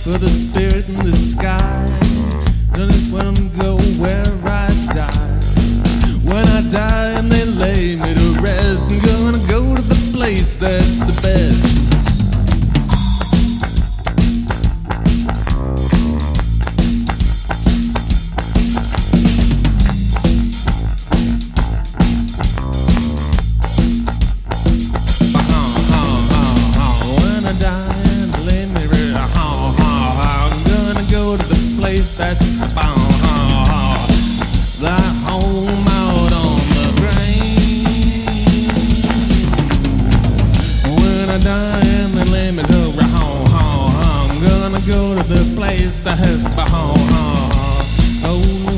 for the spirit in the sky. Don't just want to go where I die. When I die and they lay me to rest, I'm gonna go to the place that's the best. That's the home out on the brain. When I die and they lay me to home, I'm gonna go to the place that has the home. Oh.